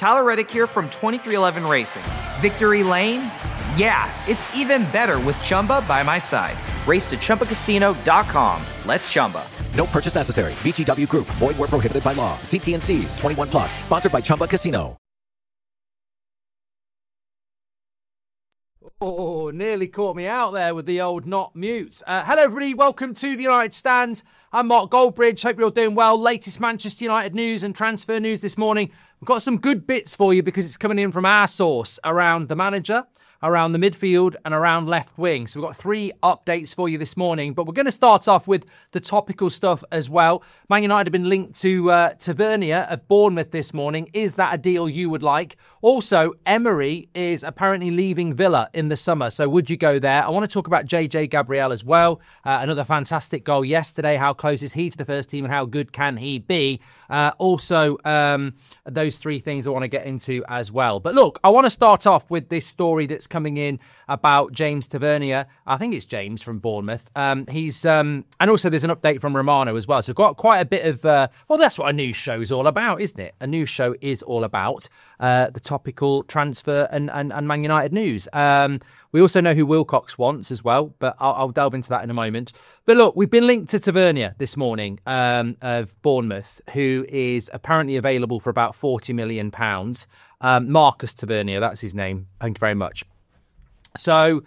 Tyler Reddick here from 2311 Racing. Victory Lane? Yeah, it's even better with Chumba by my side. Race to ChumbaCasino.com. Let's Chumba. No purchase necessary. VGW Group. Void where prohibited by law. See T&Cs. 21 plus. Sponsored by Chumba Casino. Oh, nearly caught me out there with the old not mute. Hello, everybody. Welcome to the United Stand. I'm Mark Goldbridge. Hope you're all doing well. Latest Manchester United news and transfer news this morning. We've got some good bits for you because it's coming in from our source around the manager, around the midfield and around left wing. So we've got 3 updates for you this morning, but we're going to start off with the topical stuff as well. Man United have been linked to Tavernier of Bournemouth this morning. Is that a deal you would like? Also, Emery is apparently leaving Villa in the summer. So would you go there? I want to talk about JJ Gabriel as well. Another fantastic goal yesterday. How close is he to the first team and how good can he be? Those 3 things I want to get into as well. But look, I want to start off with this story that's coming in about James Tavernier. I think it's James from Bournemouth. And also there's an update from Romano as well. So got quite a bit of, well, that's what a news show's all about, isn't it? A news show is all about the topical transfer and Man United news. We also know who Wilcox wants as well, but I'll delve into that in a moment. But look, we've been linked to Tavernier this morning of Bournemouth, who is apparently available for about £40 million. Marcus Tavernier, that's his name. Thank you very much. So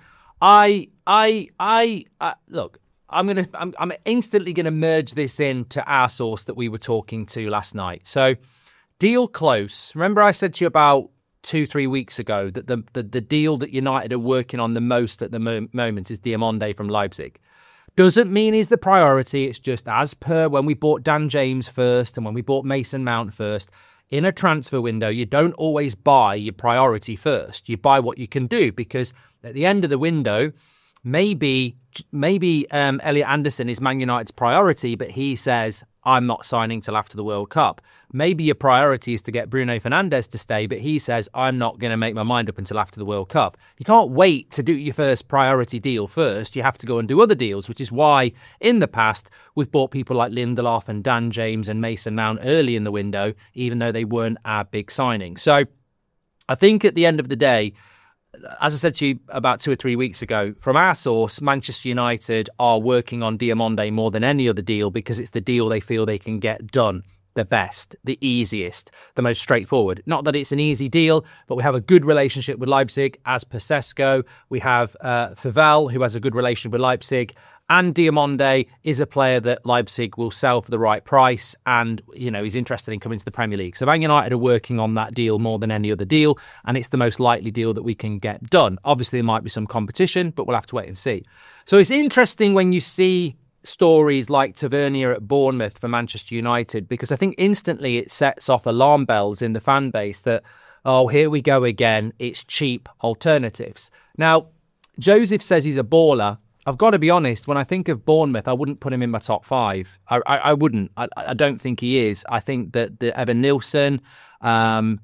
look, I'm instantly going to merge this into our source that we were talking to last night. So deal close. Remember I said to you about 2-3 weeks ago that the deal that United are working on the most at the moment is Diomande from Leipzig. Doesn't mean he's the priority. It's just as per when we bought Dan James first and when we bought Mason Mount first. In a transfer window, you don't always buy your priority first. You buy what you can do because at the end of the window, maybe Elliot Anderson is Man United's priority, but he says, I'm not signing till after the World Cup. Maybe your priority is to get Bruno Fernandes to stay, but he says, I'm not going to make my mind up until after the World Cup. You can't wait to do your first priority deal first. You have to go and do other deals, which is why in the past we've bought people like Lindelof and Dan James and Mason Mount early in the window, even though they weren't our big signing. So I think at the end of the day, as I said to you about 2 or 3 weeks ago, from our source, Manchester United are working on Diomande more than any other deal because it's the deal they feel they can get done the best, the easiest, the most straightforward. Not that it's an easy deal, but we have a good relationship with Leipzig as per Sesko. We have Favel, who has a good relationship with Leipzig. And Diomande is a player that Leipzig will sell for the right price and, you know, he's interested in coming to the Premier League. So Man United are working on that deal more than any other deal, and it's the most likely deal that we can get done. Obviously, there might be some competition, but we'll have to wait and see. So it's interesting when you see stories like Tavernier at Bournemouth for Manchester United, because I think instantly it sets off alarm bells in the fan base that, oh, here we go again, it's cheap alternatives. Now, Joseph says he's a baller. I've got to be honest, when I think of Bournemouth, I wouldn't put him in my top 5. I wouldn't. I don't think he is. I think that the Evan Nilsson, Kluivert,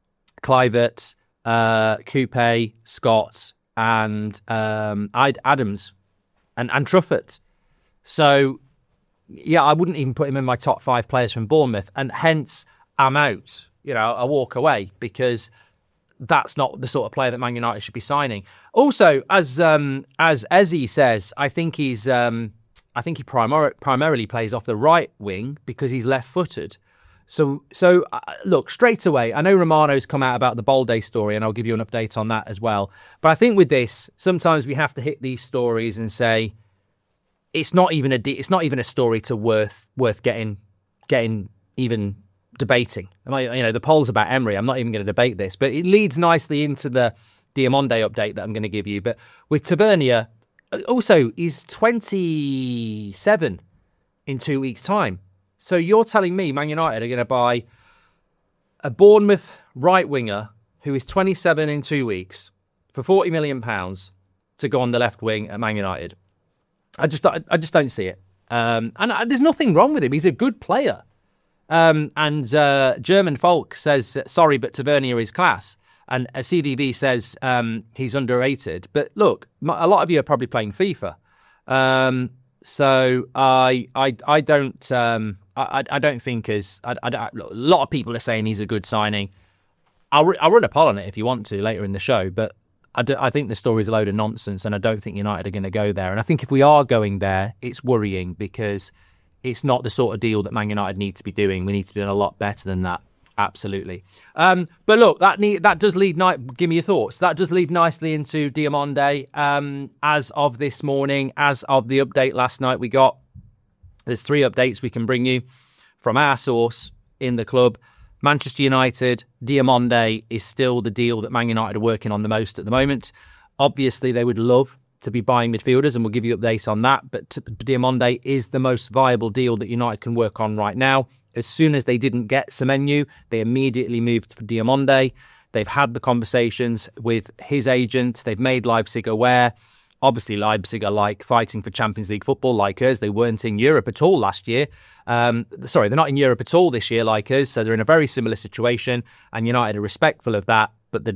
Coupe, Scott, and Adams, and Truffert. So, yeah, I wouldn't even put him in my top 5 players from Bournemouth, and hence I'm out. You know, I walk away because that's not the sort of player that Man United should be signing. Also, as Eze says, I think he primarily plays off the right wing because he's left-footed. So look, straight away, I know Romano's come out about the Balde story, and I'll give you an update on that as well. But I think with this, sometimes we have to hit these stories and say it's not even a story to worth getting even debating. The poll's about Emery. I'm not even going to debate this, but it leads nicely into the Diomande update that I'm going to give you. But with Tavernier, also, he's 27 in 2 weeks' time. So you're telling me Man United are going to buy a Bournemouth right winger who is 27 in 2 weeks for £40 million to go on the left wing at Man United? I just don't see it. And there's nothing wrong with him. He's a good player. And German Folk says, sorry, but Tavernier is class. And CDV says he's underrated. But look, a lot of you are probably playing FIFA. So I don't think a lot of people are saying he's a good signing. I'll run a poll on it if you want to later in the show, but I think the story's a load of nonsense, and I don't think United are going to go there. And I think if we are going there, it's worrying because it's not the sort of deal that Man United need to be doing. We need to be doing a lot better than that. Absolutely. But look, that does lead. Give me your thoughts. That does lead nicely into Diomande. As of this morning, as of the update last night, there's 3 updates we can bring you from our source in the club. Manchester United, Diomande is still the deal that Man United are working on the most at the moment. Obviously, they would love to be buying midfielders, and we'll give you updates on that. But Diomande is the most viable deal that United can work on right now. As soon as they didn't get Semenyo, they immediately moved for Diomande. They've had the conversations with his agent. They've made Leipzig aware. Obviously, Leipzig are like fighting for Champions League football like us. They weren't in Europe at all last year. They're not in Europe at all this year like us. So they're in a very similar situation. And United are respectful of that. But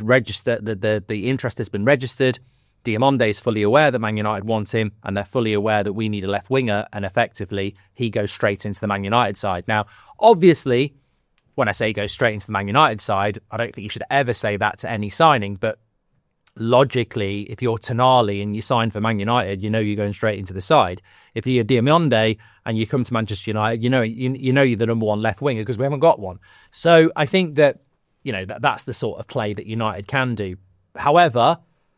the interest has been registered. Diomande is fully aware that Man United want him, and they're fully aware that we need a left winger, and effectively he goes straight into the Man United side. Now, obviously, when I say go straight into the Man United side, I don't think you should ever say that to any signing, but logically, if you're Tonali and you sign for Man United, you know you're going straight into the side. If you're Diomande and you come to Manchester United, you know you're the number one left winger because we haven't got one. So I think that that's the sort of play that United can do. However,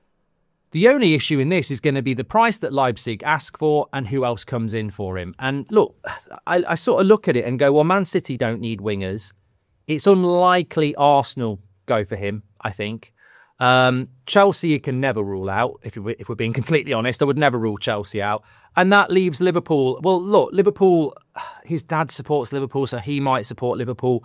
the only issue in this is going to be the price that Leipzig ask for and who else comes in for him. And look, I sort of look at it and go, well, Man City don't need wingers. It's unlikely Arsenal go for him, I think. Chelsea you can never rule out. If we're being completely honest, I would never rule Chelsea out. And that leaves Liverpool. Well, look, Liverpool, his dad supports Liverpool, so he might support Liverpool.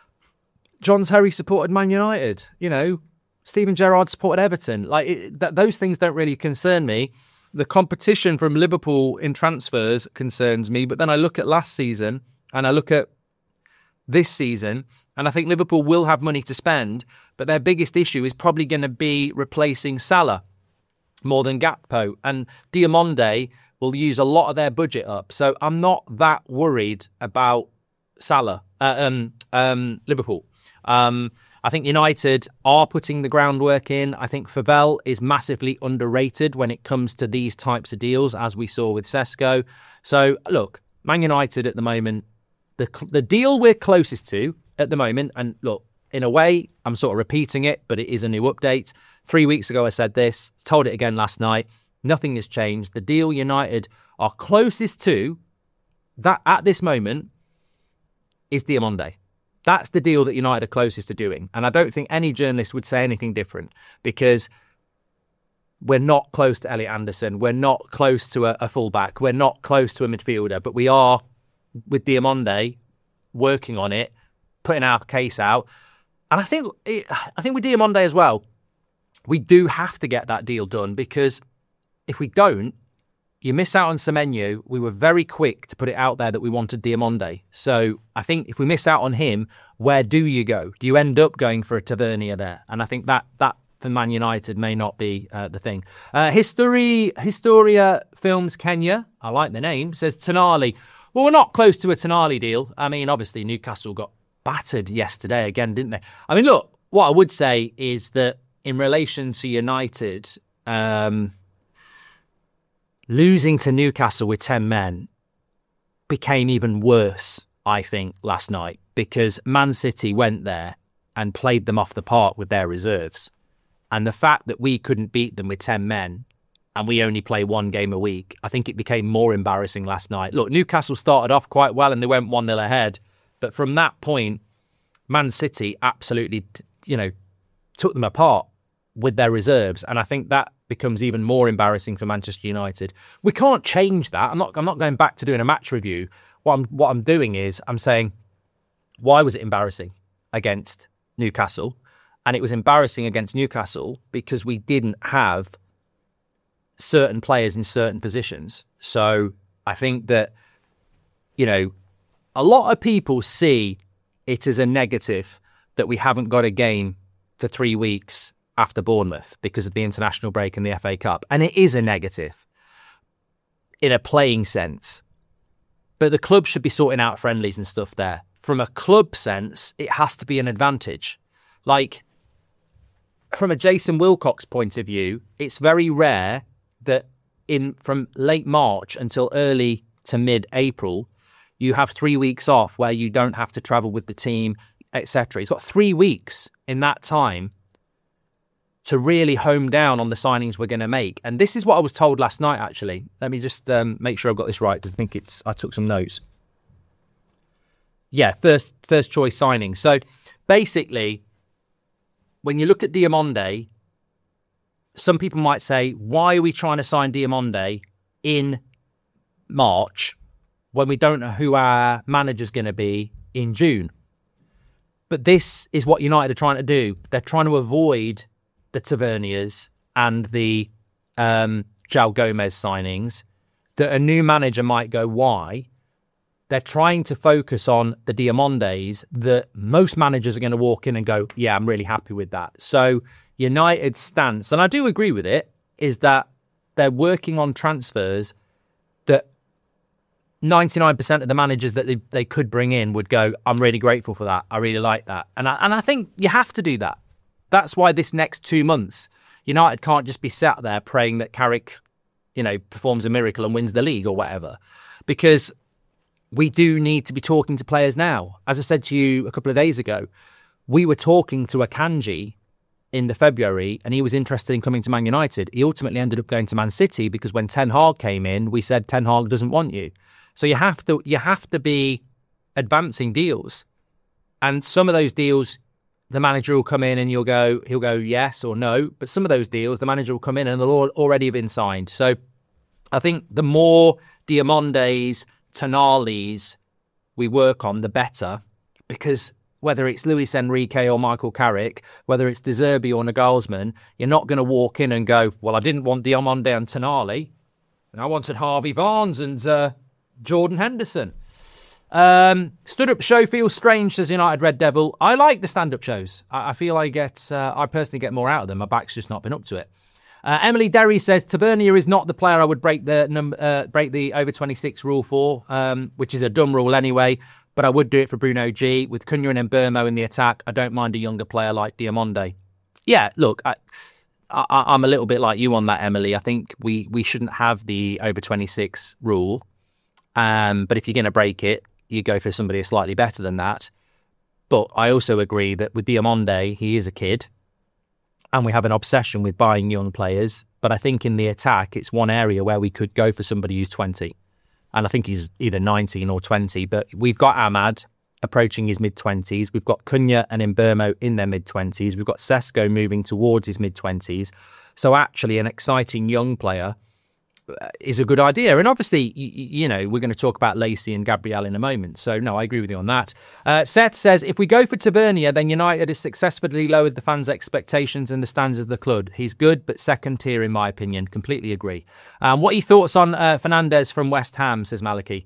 John Terry supported Man United, Steven Gerrard supported Everton. Those things don't really concern me. The competition from Liverpool in transfers concerns me. But then I look at last season and I look at this season, and I think Liverpool will have money to spend, but their biggest issue is probably going to be replacing Salah more than Gakpo. And Diomande will use a lot of their budget up. So I'm not that worried about Liverpool. I think United are putting the groundwork in. I think Favel is massively underrated when it comes to these types of deals, as we saw with Sesko. So, look, Man United at the moment, the deal we're closest to at the moment, and look, in a way, I'm sort of repeating it, but it is a new update. 3 weeks ago, I said this, told it again last night. Nothing has changed. The deal United are closest to that at this moment is Diomande. That's the deal that United are closest to doing. And I don't think any journalist would say anything different because we're not close to Elliot Anderson. We're not close to a fullback. We're not close to a midfielder. But we are, with Diomande, working on it, putting our case out. And I think with Diomande as well, we do have to get that deal done because if we don't, you miss out on Semenyo. We were very quick to put it out there that we wanted Diomande. So I think if we miss out on him, where do you go? Do you end up going for a Tavernier there? And I think that for Man United may not be the thing. Historia Films Kenya, I like the name, says Tonali. Well, we're not close to a Tonali deal. I mean, obviously Newcastle got battered yesterday again, didn't they? I mean, look, what I would say is that in relation to United, losing to Newcastle with 10 men became even worse, I think, last night because Man City went there and played them off the park with their reserves. And the fact that we couldn't beat them with 10 men and we only play one game a week, I think it became more embarrassing last night. Look, Newcastle started off quite well and they went 1-0 ahead. But from that point, Man City absolutely, took them apart with their reserves. And I think that becomes even more embarrassing for Manchester United. We can't change that. I'm not going back to doing a match review. What I'm doing is I'm saying, why was it embarrassing against Newcastle? And it was embarrassing against Newcastle because we didn't have certain players in certain positions. So I think that, a lot of people see it as a negative that we haven't got a game for 3 weeks after Bournemouth because of the international break and the FA Cup. And it is a negative in a playing sense. But the club should be sorting out friendlies and stuff there. From a club sense, it has to be an advantage. Like, from a Jason Wilcox point of view, it's very rare that from late March until early to mid-April, you have 3 weeks off where you don't have to travel with the team, etc. He's got 3 weeks in that time to really home down on the signings we're going to make. And this is what I was told last night, actually. Let me just make sure I've got this right, because I took some notes. Yeah, first choice signing. So basically, when you look at Diomande, some people might say, why are we trying to sign Diomande in March when we don't know who our manager's going to be in June? But this is what United are trying to do. They're trying to avoid the Taverniers and the João Gomez signings that a new manager might go, why? They're trying to focus on the Diamandes that most managers are going to walk in and go, yeah, I'm really happy with that. So United's stance, and I do agree with it, is that they're working on transfers that 99% of the managers that they could bring in would go, I'm really grateful for that. I really like that. And I think you have to do that. That's why this next 2 months, United can't just be sat there praying that Carrick, performs a miracle and wins the league or whatever. Because we do need to be talking to players now. As I said to you a couple of days ago, we were talking to Akanji in the February and he was interested in coming to Man United. He ultimately ended up going to Man City because when Ten Hag came in, we said Ten Hag doesn't want you. So you have to be advancing deals. And some of those deals, the manager will come in and he'll go yes or no. But some of those deals, the manager will come in and they'll already have been signed. So I think the more Diamandes, Tonali's we work on, the better, because whether it's Luis Enrique or Michael Carrick, whether it's De Zerbi or Nagelsmann, you're not going to walk in and go, well, I didn't want Diomande and Tonali, and I wanted Harvey Barnes and Jordan Henderson. Stood-up show feels strange, says United Red Devil. I like the stand-up shows. I feel I personally get more out of them. My back's just not been up to it. Emily Derry says Tavernier is not the player I would break the over 26 rule for, which is a dumb rule anyway. But I would do it for Bruno G. With Cunha and Mbeumo in the attack, I don't mind a younger player like Diomande. Yeah, look, I'm a little bit like you on that, Emily. I think we shouldn't have the over 26 rule. But if you're going to break it, you go for somebody slightly better than that. But I also agree that with Diomande, he is a kid. And we have an obsession with buying young players. But I think in the attack, it's one area where we could go for somebody who's 20. And I think he's either 19 or 20. But we've got Ahmad approaching his mid-20s. We've got Cunha and Mbeumo in their mid-20s. We've got Sesko moving towards his mid-20s. So actually an exciting young player is a good idea. And obviously, we're going to talk about Lacey and Gabriel in a moment. So, no, I agree with you on that. Seth says, if we go for Tavernier, then United has successfully lowered the fans' expectations and the standards of the club. He's good, but second tier, in my opinion. Completely agree. What are your thoughts on Fernandes from West Ham, says Maliki?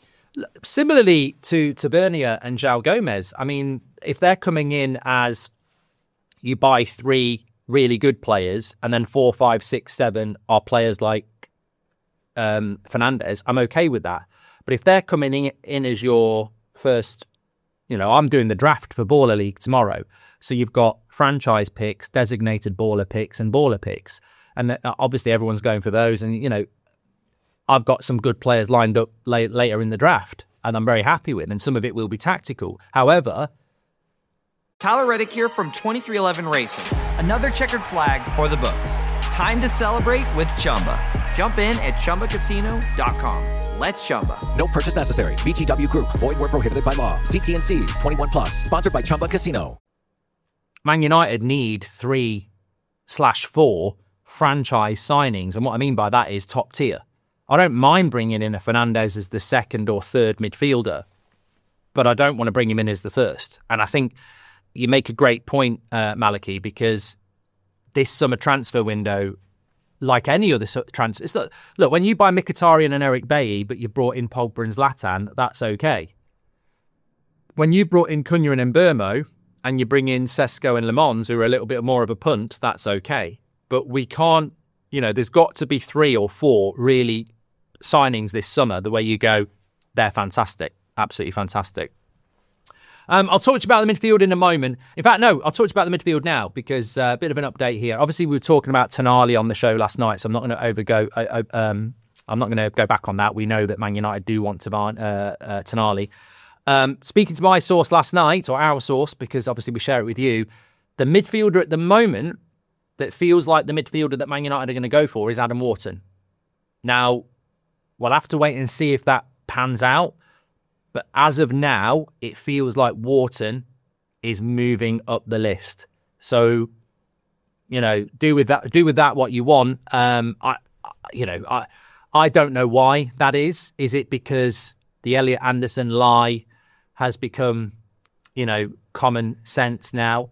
Similarly to Tavernier and João Gomez, I mean, if they're coming in as you buy 3 really good players and then 4, 5, 6, 7 are players like Fernandes, I'm okay with that. But if they're coming in as your first, I'm doing the draft for Baller League tomorrow. So you've got franchise picks, designated baller picks and baller picks. And obviously everyone's going for those. And, I've got some good players lined up later in the draft and I'm very happy with. And some of it will be tactical. However, Tyler Reddick here from 2311 Racing. Another checkered flag for the books. Time to celebrate with Chumba. Jump in at ChumbaCasino.com. Let's Chumba. No purchase necessary. VGW Group. Void where prohibited by law. See T&Cs. 21 plus. Sponsored by Chumba Casino. Man United need 3/4 franchise signings. And what I mean by that is top tier. I don't mind bringing in a Fernandes as the second or third midfielder, but I don't want to bring him in as the first. And I think you make a great point, Maliki, because this summer transfer window, like any other transfer, look, when you buy Mkhitaryan and Eric Bailly, but you've brought in Pogba and Zlatan, that's okay. When you brought in Cunha and Mbeumo, and you bring in Sesko and Le Mans, who are a little bit more of a punt, that's okay. But we can't, there's got to be 3 or 4 really signings this summer, the way you go, they're fantastic, absolutely fantastic. I'll talk to you about the midfield in a moment. In fact, no, I'll talk to you about the midfield now because a bit of an update here. Obviously, we were talking about Tonali on the show last night, so I'm not going to I'm not going to go back on that. We know that Man United do want Tonali. Speaking to my source last night, or our source, because obviously we share it with you, the midfielder at the moment that feels like the midfielder that Man United are going to go for is Adam Wharton. Now, we'll have to wait and see if that pans out. But as of now, it feels like Wharton is moving up the list. So, do with that what you want. I don't know why that is. Is it because the Elliot Anderson lie has become, common sense now?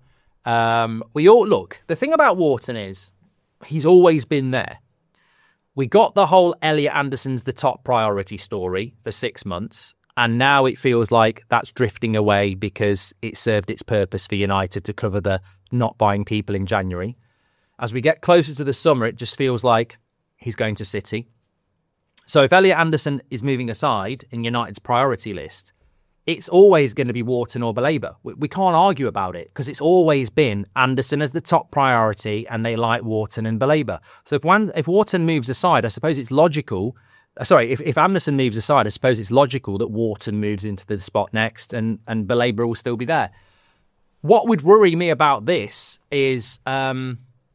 The thing about Wharton is he's always been there. We got the whole Elliot Anderson's the top priority story for 6 months. And now it feels like that's drifting away because it served its purpose for United to cover the not buying people in January. As we get closer to the summer, it just feels like he's going to City. So if Elliot Anderson is moving aside in United's priority list, it's always going to be Wharton or Baleba. We can't argue about it because it's always been Anderson as the top priority and they like Wharton and Baleba. So if Wharton moves aside, I suppose it's logical. If Anderson moves aside, I suppose it's logical that Wharton moves into the spot next and Baleba will still be there. What would worry me about this is I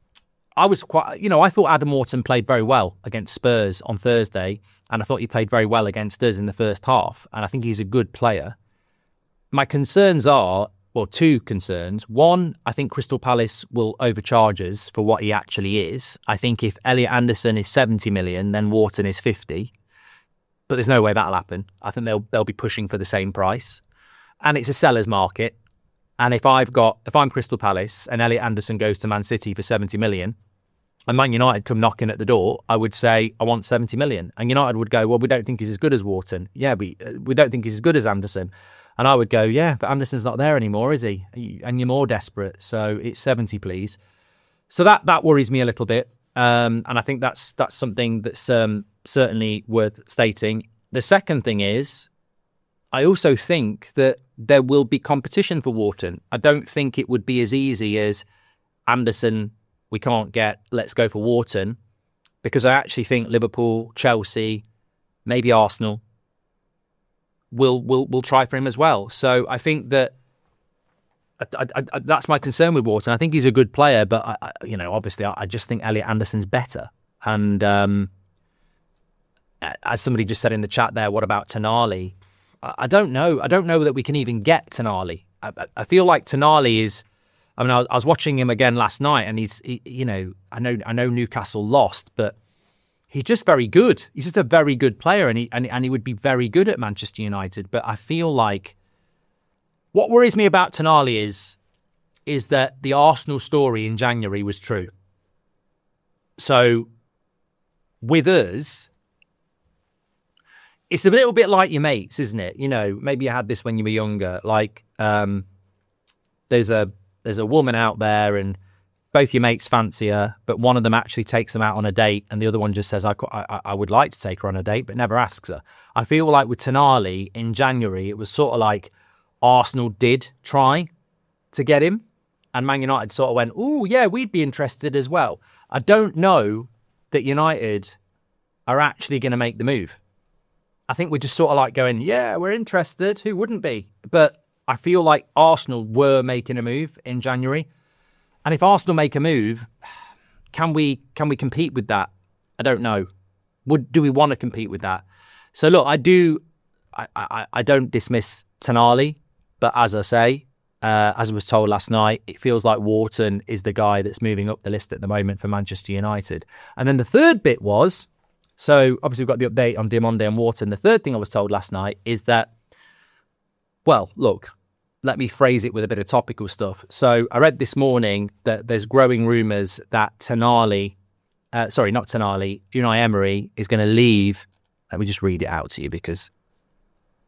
thought Adam Wharton played very well against Spurs on Thursday, and I thought he played very well against us in the first half, and I think he's a good player. My concerns are, two concerns. One, I think Crystal Palace will overcharge us for what he actually is. I think if Elliot Anderson is 70 million, then Wharton is 50. But there's no way that'll happen. I think they'll be pushing for the same price. And it's a seller's market. And if I'm Crystal Palace and Elliot Anderson goes to Man City for 70 million, and Man United come knocking at the door, I would say, I want 70 million. And United would go, well, we don't think he's as good as Wharton. Yeah, we don't think he's as good as Anderson. And I would go, yeah, but Anderson's not there anymore, is he? And you're more desperate. So it's 70, please. So that worries me a little bit. And I think that's something that's certainly worth stating. The second thing is, I also think that there will be competition for Wharton. I don't think it would be as easy as Anderson, we can't get, let's go for Wharton. Because I actually think Liverpool, Chelsea, maybe Arsenal will try for him as well. So I think that that's my concern with Wharton. I think he's a good player, but obviously I just think Elliot Anderson's better. And as somebody just said in the chat there, what about Tonali? I don't know. I don't know that we can even get Tonali. I feel like Tonali is. I was watching him again last night, and I know Newcastle lost, but he's just very good. He's just a very good player, and he would be very good at Manchester United. But I feel like what worries me about Tonali is that the Arsenal story in January was true. So with us, it's a little bit like your mates, isn't it? Maybe you had this when you were younger. Like there's a woman out there and both your mates fancy her, but one of them actually takes them out on a date and the other one just says, I would like to take her on a date, but never asks her. I feel like with Tonali in January, it was sort of like Arsenal did try to get him and Man United sort of went, oh, yeah, we'd be interested as well. I don't know that United are actually going to make the move. I think we're just sort of like going, yeah, we're interested. Who wouldn't be? But I feel like Arsenal were making a move in January. And if Arsenal make a move, can we compete with that? I don't know. Do we want to compete with that? So look, I don't dismiss Tonali, but as I say, as I was told last night, it feels like Wharton is the guy that's moving up the list at the moment for Manchester United. And then the third bit was, so obviously we've got the update on Diomande and Wharton. The third thing I was told last night is that, well, look, let me phrase it with a bit of topical stuff. So I read this morning that there's growing rumours that Unai Emery is going to leave. Let me just read it out to you because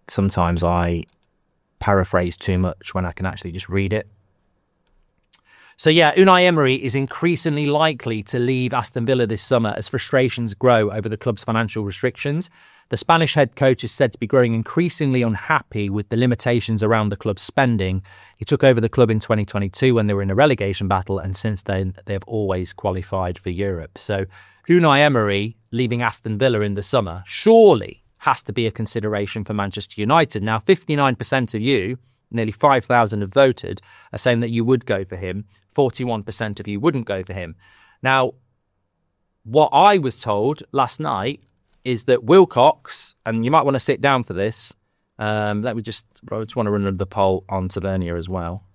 sometimes I paraphrase too much when I can actually just read it. So yeah, Unai Emery is increasingly likely to leave Aston Villa this summer as frustrations grow over the club's financial restrictions. The Spanish head coach is said to be growing increasingly unhappy with the limitations around the club's spending. He took over the club in 2022 when they were in a relegation battle, and since then they have always qualified for Europe. So Unai Emery leaving Aston Villa in the summer surely has to be a consideration for Manchester United. Now, 59% of you, nearly 5,000 have voted, are saying that you would go for him. 41% of you wouldn't go for him. Now, what I was told last night is that Wilcox, and you might want to sit down for this. I just want to run another poll on Tavernier as well.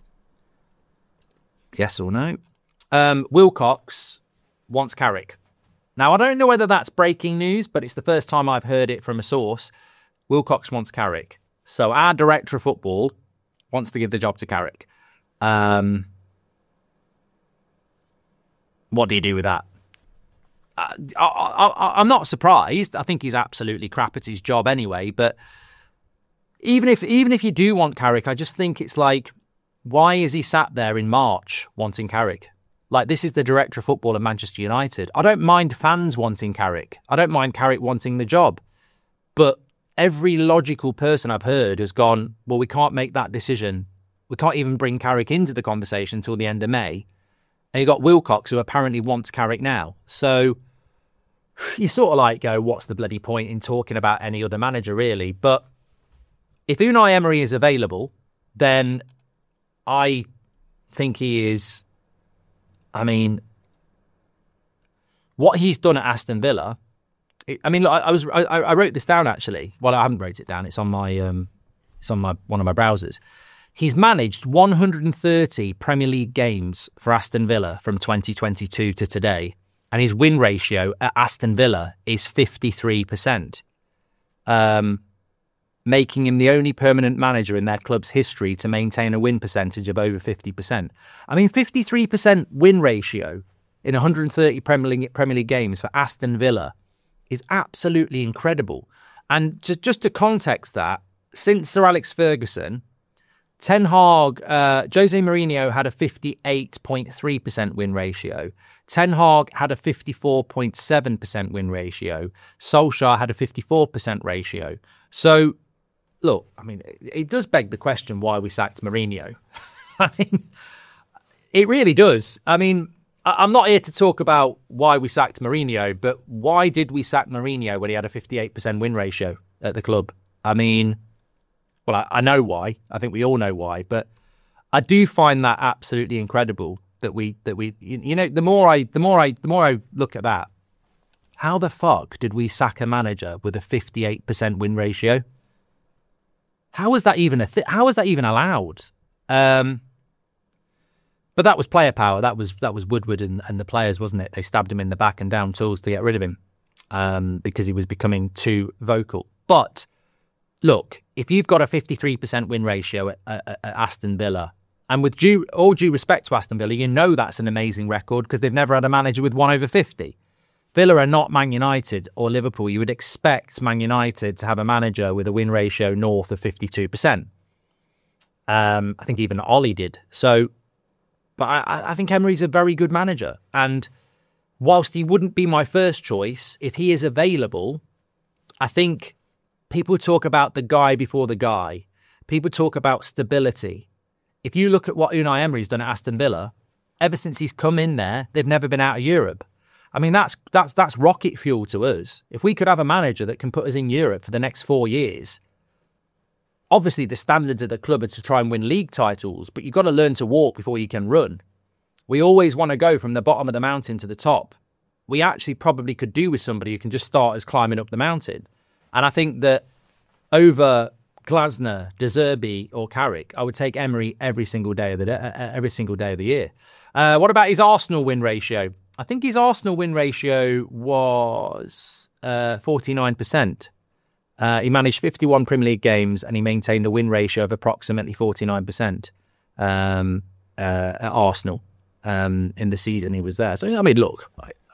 Yes or no? Wilcox wants Carrick. Now, I don't know whether that's breaking news, but it's the first time I've heard it from a source. Wilcox wants Carrick. So our director of football wants to give the job to Carrick. What do you do with that? I'm not surprised. I think he's absolutely crap at his job anyway. But even if you do want Carrick, I just think it's like, why is he sat there in March wanting Carrick? Like, this is the director of football at Manchester United. I don't mind fans wanting Carrick. I don't mind Carrick wanting the job. But every logical person I've heard has gone, well, we can't make that decision. We can't even bring Carrick into the conversation until the end of May. And you got Wilcox, who apparently wants Carrick now. So you sort of like go, what's the bloody point in talking about any other manager, really? But if Unai Emery is available, then I think he is... I mean, what he's done at Aston Villa. I wrote this down actually. Well, I haven't wrote it down. It's on my one of my browsers. He's managed 130 Premier League games for Aston Villa from 2022 to today, and his win ratio at Aston Villa is 53%, making him the only permanent manager in their club's history to maintain a win percentage of over 50%. I mean, 53% win ratio in 130 Premier League games for Aston Villa is absolutely incredible. And just to context that, since Sir Alex Ferguson, Ten Hag, Jose Mourinho had a 58.3% win ratio. Ten Hag had a 54.7% win ratio. Solskjaer had a 54% ratio. So, look, I mean, it does beg the question why we sacked Mourinho. I mean, it really does. I mean, I'm not here to talk about why we sacked Mourinho, but why did we sack Mourinho when he had a 58% win ratio at the club? I mean, well, I know why. I think we all know why, but I do find that absolutely incredible that we you know, the more I look at that, how the fuck did we sack a manager with a 58% win ratio? How is that even how is that even allowed? But that was player power. That was Woodward and the players, wasn't it? They stabbed him in the back and down tools to get rid of him because he was becoming too vocal. But look, if you've got a 53% win ratio at Aston Villa, and with all due respect to Aston Villa, you know that's an amazing record because they've never had a manager with 1 over 50. Villa are not Man United or Liverpool. You would expect Man United to have a manager with a win ratio north of 52%. I think even Ollie did. So, but I think Emery's a very good manager. And whilst he wouldn't be my first choice, if he is available, I think people talk about the guy before the guy. People talk about stability. If you look at what Unai Emery's done at Aston Villa, ever since he's come in there, they've never been out of Europe. I mean, that's rocket fuel to us. If we could have a manager that can put us in Europe for the next 4 years, obviously the standards of the club are to try and win league titles, but you've got to learn to walk before you can run. We always want to go from the bottom of the mountain to the top. We actually probably could do with somebody who can just start us climbing up the mountain. And I think that over Glasner, De Zerbi or Carrick, I would take Emery every single day of the year. What about his Arsenal win ratio? I think his Arsenal win ratio was 49%. He managed 51 Premier League games and he maintained a win ratio of approximately 49% at Arsenal in the season he was there. So, I mean, look,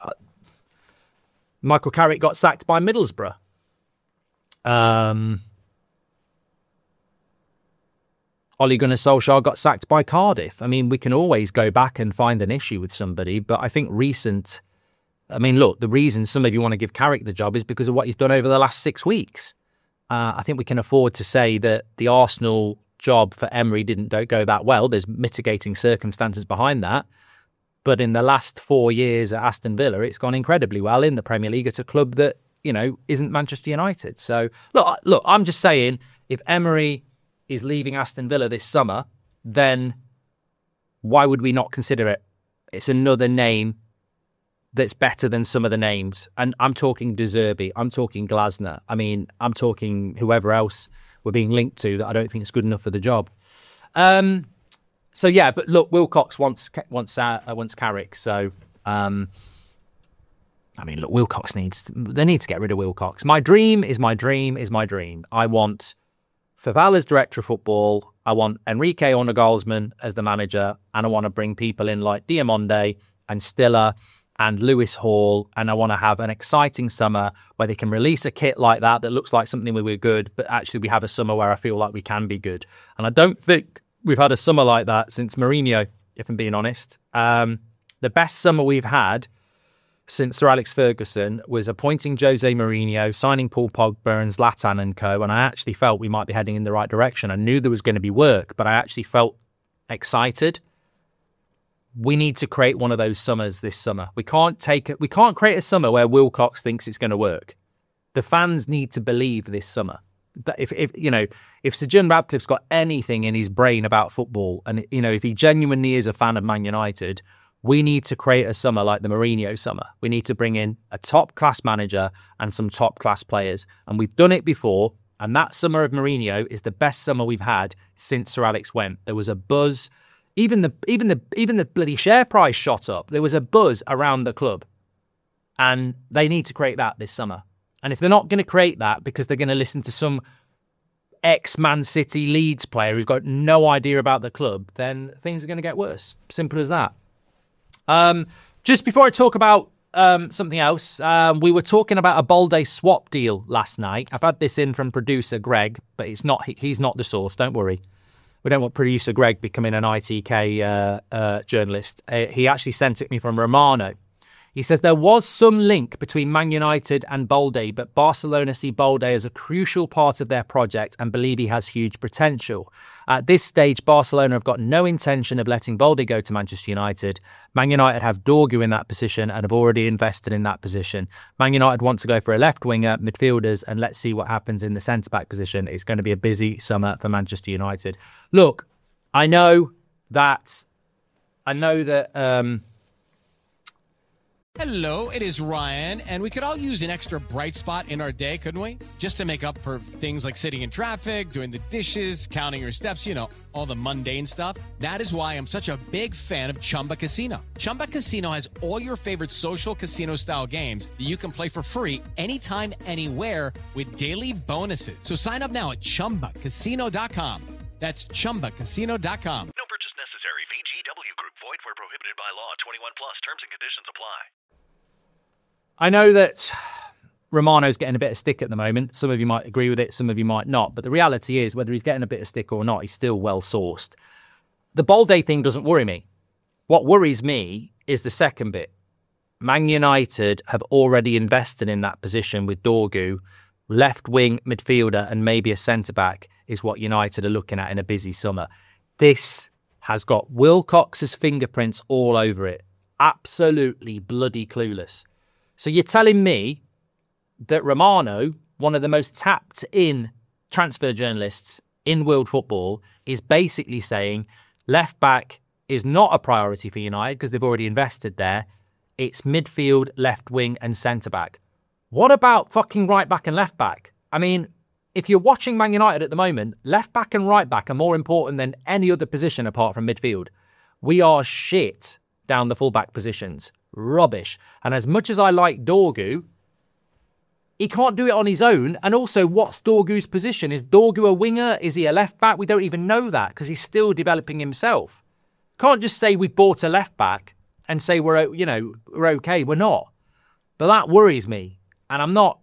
Michael Carrick got sacked by Middlesbrough. Ole Gunnar Solskjaer got sacked by Cardiff. I mean, we can always go back and find an issue with somebody, but I think look, the reason some of you want to give Carrick the job is because of what he's done over the last 6 weeks. I think we can afford to say that the Arsenal job for Emery didn't go that well. There's mitigating circumstances behind that. But in the last 4 years at Aston Villa, it's gone incredibly well in the Premier League. It's a club that, isn't Manchester United. So, look, I'm just saying, if Emery is leaving Aston Villa this summer, then why would we not consider it? It's another name that's better than some of the names. And I'm talking De Zerbi, I'm talking Glasner. I mean, I'm talking whoever else we're being linked to that I don't think is good enough for the job. So yeah, but look, Wilcox wants Carrick. So, look, Wilcox they need to get rid of Wilcox. My dream is my dream is my dream. I want Faval as director of football. I want Enrique Ornegolsman as the manager. And I want to bring people in like Diamonde and Stiller and Lewis Hall, and I want to have an exciting summer where they can release a kit like that looks like something where we're good, but actually we have a summer where I feel like we can be good. And I don't think we've had a summer like that since Mourinho, if I'm being honest. The best summer we've had since Sir Alex Ferguson was appointing Jose Mourinho, signing Paul Pogba and Zlatan and co, and I actually felt we might be heading in the right direction. I knew there was going to be work, but I actually felt excited. We need to create one of those summers this summer. We can't create a summer where Wilcox thinks it's going to work. The fans need to believe this summer. That if Sir John Radcliffe's got anything in his brain about football, and if he genuinely is a fan of Man United, we need to create a summer like the Mourinho summer. We need to bring in a top-class manager and some top-class players. And we've done it before, and that summer of Mourinho is the best summer we've had since Sir Alex went. There was a buzz. Even the bloody share price shot up. There was a buzz around the club. And they need to create that this summer. And if they're not going to create that because they're going to listen to some ex-Man City Leeds player who's got no idea about the club, then things are going to get worse. Simple as that. Just before I talk about something else, we were talking about a Balde swap deal last night. I've had this in from producer Greg, but he's not the source, don't worry. We don't want producer Greg becoming an ITK journalist. He actually sent it me from Romano. He says there was some link between Man United and Balde, but Barcelona see Balde as a crucial part of their project and believe he has huge potential. At this stage, Barcelona have got no intention of letting Balde go to Manchester United. Man United have Dorgu in that position and have already invested in that position. Man United want to go for a left winger, midfielders, and let's see what happens in the centre-back position. It's going to be a busy summer for Manchester United. Look, I know that Hello, it is Ryan, and we could all use an extra bright spot in our day, couldn't we? Just to make up for things like sitting in traffic, doing the dishes, counting your steps, all the mundane stuff. That is why I'm such a big fan of Chumba Casino. Chumba Casino has all your favorite social casino-style games that you can play for free anytime, anywhere with daily bonuses. So sign up now at ChumbaCasino.com. That's ChumbaCasino.com. No purchase necessary. VGW Group. Void where prohibited by law. 21 plus. Terms and conditions apply. I know that Romano's getting a bit of stick at the moment. Some of you might agree with it, some of you might not. But the reality is, whether he's getting a bit of stick or not, he's still well-sourced. The Balde thing doesn't worry me. What worries me is the second bit. Man United have already invested in that position with Dorgu. Left wing midfielder and maybe a centre-back is what United are looking at in a busy summer. This has got Wilcox's fingerprints all over it. Absolutely bloody clueless. So you're telling me that Romano, one of the most tapped in transfer journalists in world football, is basically saying left back is not a priority for United because they've already invested there. It's midfield, left wing and centre back. What about fucking right back and left back? I mean, if you're watching Man United at the moment, left back and right back are more important than any other position apart from midfield. We are shit down the full-back positions. Rubbish. And as much as I like Dorgu, he can't do it on his own. And also, what's Dorgu's position? Is Dorgu a winger? Is he a left-back? We don't even know that because he's still developing himself. Can't just say we bought a left-back and say we're okay. We're not. But that worries me. And I'm not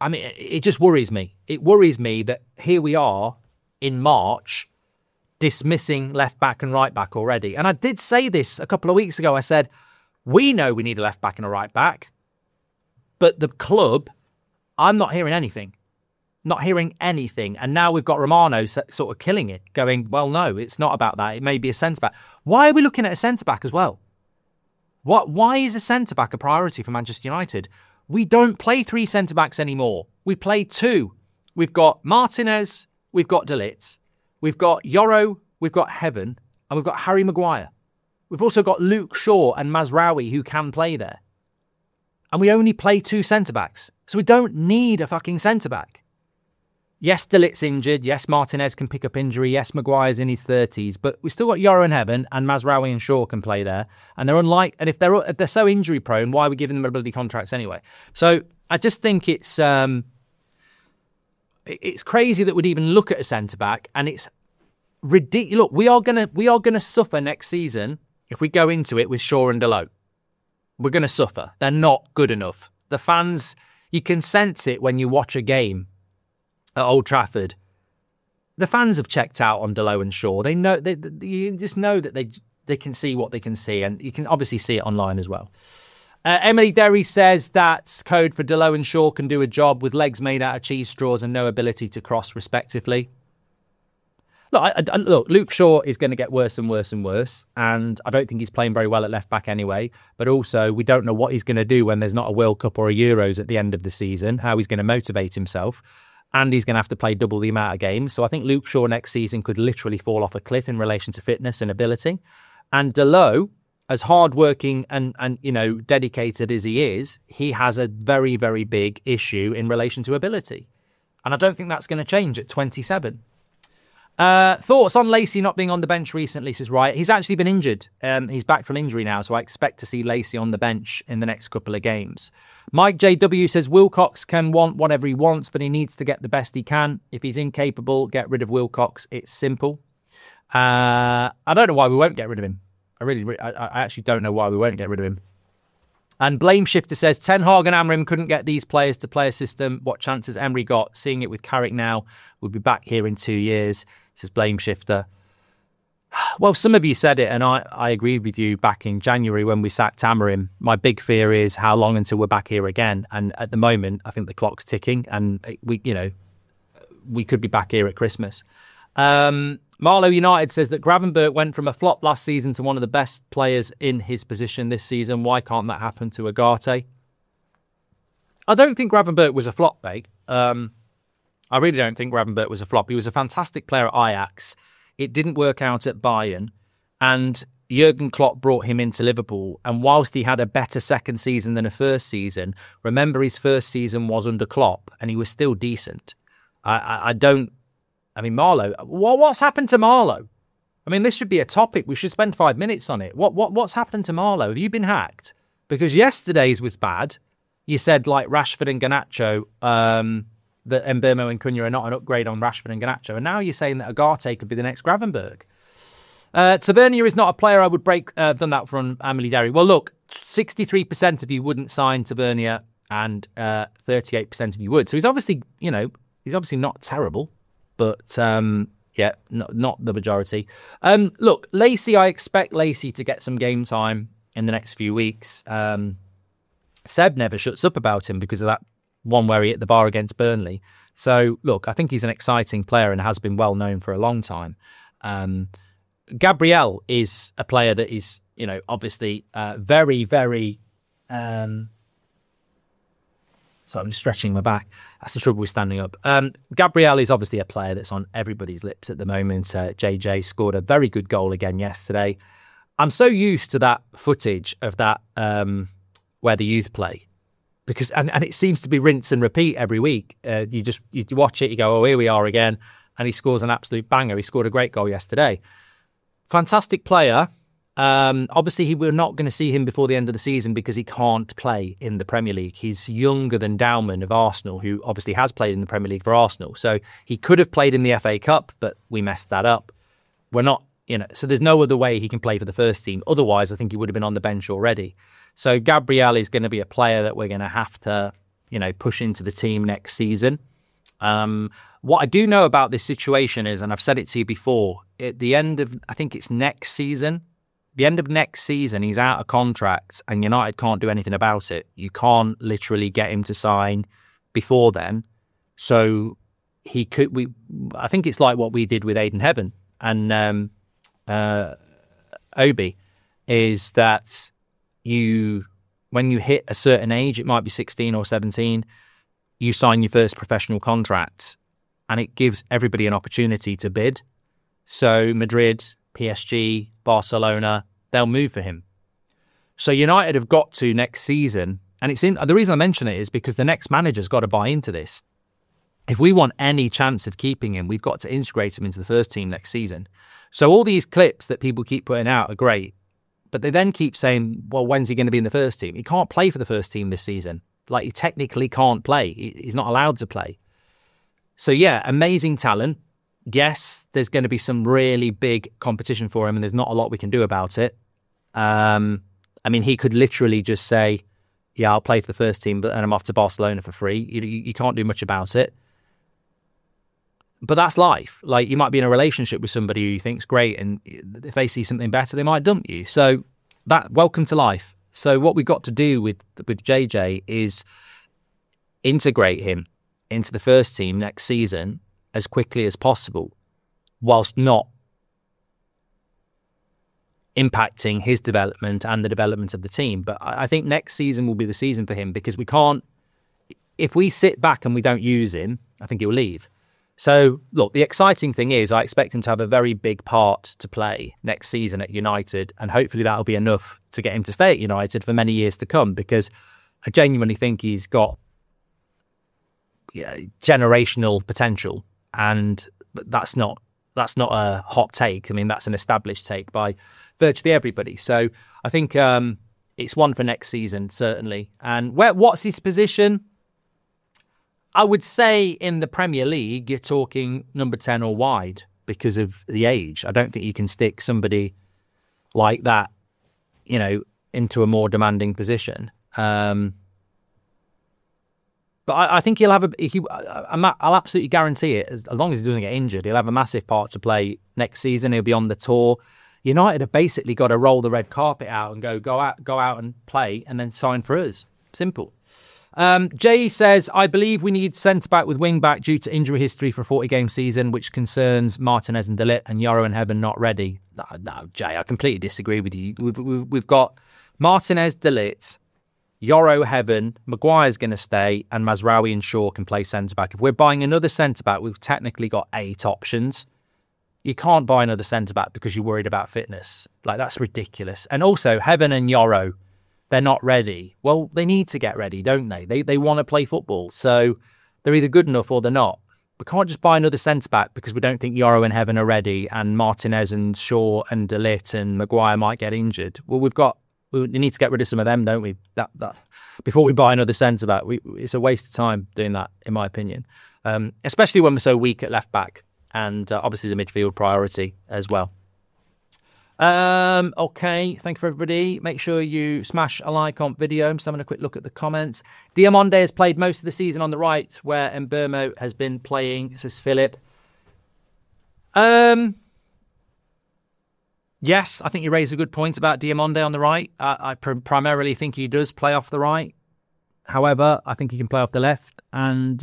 I mean, it just worries me. It worries me that here we are in March dismissing left back and right back already. And I did say this a couple of weeks ago. I said, we know we need a left back and a right back, but the club, I'm not hearing anything. Not hearing anything. And now we've got Romano sort of killing it, going, well, no, it's not about that. It may be a centre-back. Why are we looking at a centre-back as well? Why is a centre-back a priority for Manchester United? We don't play 3 centre-backs anymore. We play 2. We've got Martinez, we've got De Ligt, we've got Yoro, we've got Heaven, and we've got Harry Maguire. We've also got Luke Shaw and Mazraoui who can play there. And we only play 2 centre-backs. So we don't need a fucking centre-back. Yes, De Ligt's injured. Yes, Martinez can pick up injury. Yes, Maguire's in his 30s. But we've still got Yoro and Heaven, and Mazraoui and Shaw can play there. And they're if they're so injury prone, why are we giving them bloody contracts anyway? So I just think it's crazy that we'd even look at a centre back, and it's ridiculous. Look, we are gonna suffer next season if we go into it with Shaw and Dalot. We're gonna suffer. They're not good enough. The fans, you can sense it when you watch a game at Old Trafford. The fans have checked out on Dalot and Shaw. They know, you just know that they can see what they can see, and you can obviously see it online as well. Emily Derry says that code for Dalot and Shaw can do a job with legs made out of cheese straws and no ability to cross, respectively. Look, Luke Shaw is going to get worse and worse and worse, and I don't think he's playing very well at left back anyway. But also, we don't know what he's going to do when there's not a World Cup or a Euros at the end of the season, how he's going to motivate himself. And he's going to have to play double the amount of games. So I think Luke Shaw next season could literally fall off a cliff in relation to fitness and ability. And Dalot, as hardworking and dedicated as he is, he has a very, very big issue in relation to ability. And I don't think that's going to change at 27. Thoughts on Lacey not being on the bench recently, says Riot. He's actually been injured. He's back from injury now, so I expect to see Lacey on the bench in the next couple of games. Mike JW says Wilcox can want whatever he wants, but he needs to get the best he can. If he's incapable, get rid of Wilcox. It's simple. I don't know why we won't get rid of him. I actually don't know why we won't get rid of him. And Blame Shifter says Ten Hag and Amrim couldn't get these players to play a system. What chance has Emery got? Seeing it with Carrick now, we'll be back here in 2 years, says Blame Shifter. Well, some of you said it, and I agreed with you back in January when we sacked Amrim. My big fear is how long until we're back here again. And at the moment, I think the clock's ticking, and we could be back here at Christmas. Marlow United says that Gravenberch went from a flop last season to one of the best players in his position this season. Why can't that happen to Ugarte? I don't think Gravenberch was a flop, mate. I really don't think Gravenberch was a flop. He was a fantastic player at Ajax. It didn't work out at Bayern. And Jurgen Klopp brought him into Liverpool. And whilst he had a better second season than a first season, remember his first season was under Klopp and he was still decent. Marlow, what's happened to Marlow? I mean, this should be a topic. We should spend 5 minutes on it. What's happened to Marlow? Have you been hacked? Because yesterday's was bad. You said, like, Rashford and Garnacho, that Mbeumo and Cunha are not an upgrade on Rashford and Garnacho. And now you're saying that Ugarte could be the next Gravenberch. Tavernier is not a player I would break. I've done that from Emily Derry. Well, look, 63% of you wouldn't sign Tavernier and 38% of you would. So he's obviously not terrible. But, not the majority. Look, Lacey, I expect Lacey to get some game time in the next few weeks. Seb never shuts up about him because of that one where he hit the bar against Burnley. So, look, I think he's an exciting player and has been well known for a long time. Gabriel is a player that is, obviously very, very... So I'm just stretching my back. That's the trouble with standing up. Gabriel is obviously a player that's on everybody's lips at the moment. JJ scored a very good goal again yesterday. I'm so used to that footage of that where the youth play, because and it seems to be rinse and repeat every week. You watch it, you go, oh, here we are again, and he scores an absolute banger. He scored a great goal yesterday. Fantastic player. Obviously, we're not going to see him before the end of the season because he can't play in the Premier League. He's younger than Dauman of Arsenal, who obviously has played in the Premier League for Arsenal. So he could have played in the FA Cup, but we messed that up. We're not, so there's no other way he can play for the first team. Otherwise, I think he would have been on the bench already. So Gabriel is going to be a player that we're going to have to push into the team next season. What I do know about this situation is, and I've said it to you before, at the end of, I think it's next season, he's out of contract and United can't do anything about it. You can't literally get him to sign before then. So I think it's like what we did with Aidan Heaven and Obi, is that when you hit a certain age, it might be 16 or 17, you sign your first professional contract and it gives everybody an opportunity to bid. So Madrid, PSG, Barcelona, they'll move for him. So United have got to next season, and the reason I mention it is because the next manager's got to buy into this. If we want any chance of keeping him, we've got to integrate him into the first team next season. So all these clips that people keep putting out are great, but they then keep saying, well, when's he going to be in the first team? He can't play for the first team this season. Like, he technically can't play. He's not allowed to play. So yeah, amazing talent. Yes, there's going to be some really big competition for him and there's not a lot we can do about it. He could literally just say, yeah, I'll play for the first team, but then I'm off to Barcelona for free. You can't do much about it. But that's life. Like, you might be in a relationship with somebody who you think's great, and if they see something better, they might dump you. So welcome to life. So what we've got to do with JJ is integrate him into the first team next season as quickly as possible, whilst not impacting his development and the development of the team. But I think next season will be the season for him, because if we sit back and we don't use him, I think he'll leave. So, look, the exciting thing is I expect him to have a very big part to play next season at United, and hopefully that'll be enough to get him to stay at United for many years to come, because I genuinely think he's got generational potential, and that's not a hot take. I mean, that's an established take by virtually everybody. So I think it's one for next season, certainly. And what's his position? I would say in the Premier League, you're talking number 10 or wide because of the age. I don't think you can stick somebody like that, into a more demanding position. But I think he'll have I'll absolutely guarantee it, as long as he doesn't get injured, he'll have a massive part to play next season. He'll be on the tour. United have basically got to roll the red carpet out and go out and play and then sign for us. Simple. Jay says, I believe we need centre-back with wing-back due to injury history for a 40-game season, which concerns Martinez and De Ligt, and Yoro and Heaven not ready. No, Jay, I completely disagree with you. We've got Martinez, De Ligt, Yoro, Heaven, Maguire's going to stay, and Mazraoui and Shaw can play centre-back. If we're buying another centre-back, we've technically got 8 options. You can't buy another centre-back because you're worried about fitness. Like, that's ridiculous. And also, Heaven and Yoro, they're not ready. Well, they need to get ready, don't they? They want to play football. So they're either good enough or they're not. We can't just buy another centre-back because we don't think Yoro and Heaven are ready, and Martinez and Shaw and De Ligt and Maguire might get injured. Well, we need to get rid of some of them, don't we? That before we buy another centre-back. It's a waste of time doing that, in my opinion. Especially when we're so weak at left-back, and obviously the midfield priority as well. Okay, thank you for everybody. Make sure you smash a like on video. I'm just having a quick look at the comments. Diamonde has played most of the season on the right, where Mbeumo has been playing, says Philip. Yes, I think you raise a good point about Diamonde on the right. I primarily think he does play off the right. However, I think he can play off the left. And,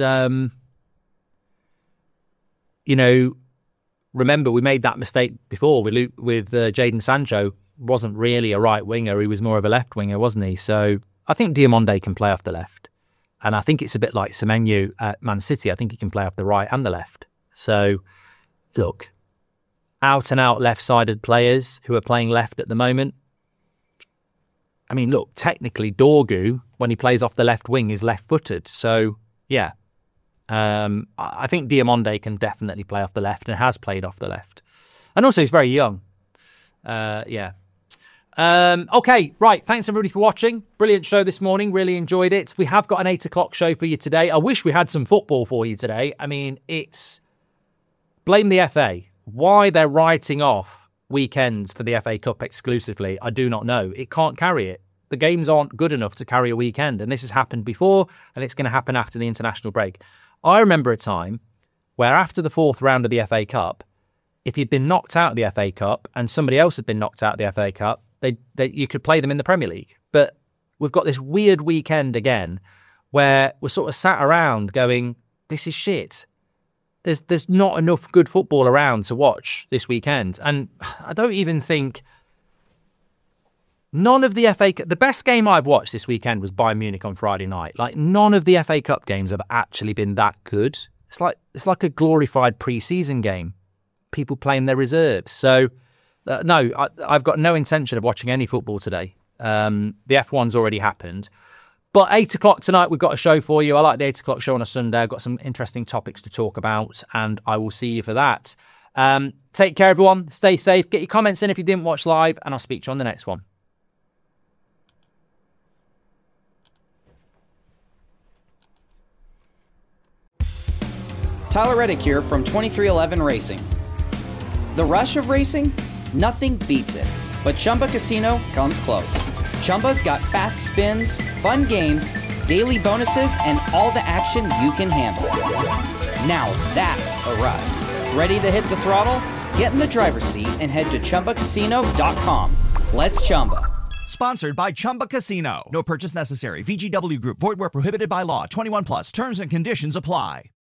remember, we made that mistake before with Jadon Sancho. Wasn't really a right winger. He was more of a left winger, wasn't he? So I think Diamonde can play off the left. And I think it's a bit like Semenyo at Man City. I think he can play off the right and the left. So, look, out-and-out left-sided players who are playing left at the moment. I mean, look, technically Dorgu, when he plays off the left wing, is left-footed. So, yeah. I think Diamonde can definitely play off the left and has played off the left. And also, he's very young. Yeah. Okay, right. Thanks, everybody, for watching. Brilliant show this morning. Really enjoyed it. We have got an 8 o'clock show for you today. I wish we had some football for you today. I mean, it's... Blame the FA. Why they're writing off weekends for the FA Cup exclusively, I do not know. It can't carry it. The games aren't good enough to carry a weekend. And this has happened before, and it's going to happen after the international break. I remember a time where after the fourth round of the FA Cup, if you'd been knocked out of the FA Cup and somebody else had been knocked out of the FA Cup, you could play them in the Premier League. But we've got this weird weekend again where we're sort of sat around going, this is shit. There's not enough good football around to watch this weekend. And I don't even think none of the FA Cup, the best game I've watched this weekend was Bayern Munich on Friday night. Like, none of the FA Cup games have actually been that good. It's like a glorified pre-season game. People playing their reserves. So, no, I've got no intention of watching any football today. The F1's already happened. But 8 o'clock tonight, we've got a show for you. I like the 8 o'clock show on a Sunday. I've got some interesting topics to talk about, and I will see you for that. Take care, everyone. Stay safe. Get your comments in if you didn't watch live, and I'll speak to you on the next one. Tyler Reddick here from 2311 Racing. The rush of racing? Nothing beats it. But Chumba Casino comes close. Chumba's got fast spins, fun games, daily bonuses, and all the action you can handle. Now that's a ride. Ready to hit the throttle? Get in the driver's seat and head to ChumbaCasino.com. Let's Chumba. Sponsored by Chumba Casino. No purchase necessary. VGW Group. Void where prohibited by law. 21 plus. Terms and conditions apply.